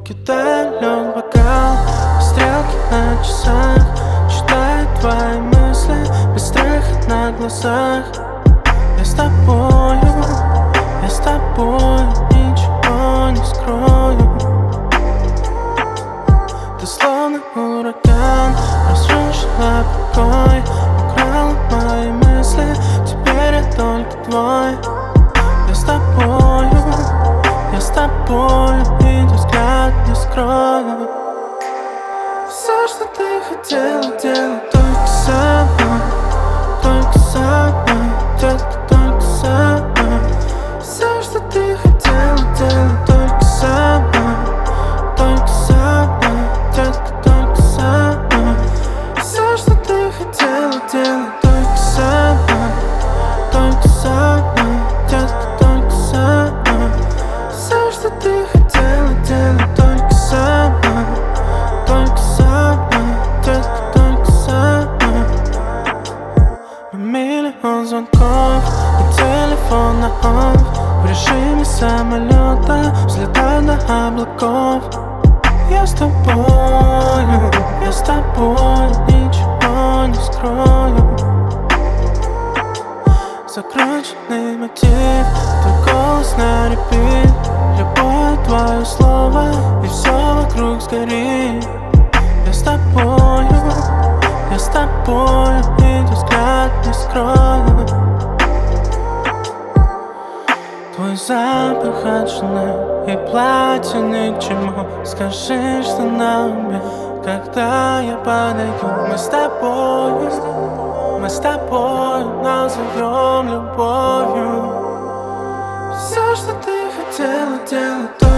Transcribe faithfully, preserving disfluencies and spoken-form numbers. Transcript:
Кидаю лед бокал, стрелки на часах, читаю твои мысли без страха на глазах. Я с тобою, я с тобою, ничего не скрою. Ты словно ураган, разрушила покой, украла мои мысли, теперь я только твой. Я с тобою, я с тобою, и твой взгляд не скрою. Все, что ты хотела, делай только со мной, только со мной, детка, только со мной. Все, что ты хотела, делай только со мной, только со мной, детка, только со мной. Все, что ты хотела, делай только со мной, только со мной, детка, только со мной. Все, что ты хотела, делай только со мной, только со мной, детка, только со мной. Миллион звонков и телефон на офф, в режиме самолета, взлетаю до облаков. Я с тобою, я с тобой, ничего не скрою. Закрученный мотив, твой голос на репит, любое твое слово, и все вокруг сгорит. Я с тобою, я с тобою, и твой взгляд не скрою. Твой запах от жены и платье ни к чему. Скажи, что на уме, когда я подойду. Мы с тобой, мы с тобой назовем любовью. Все, что ты хотела, делай то.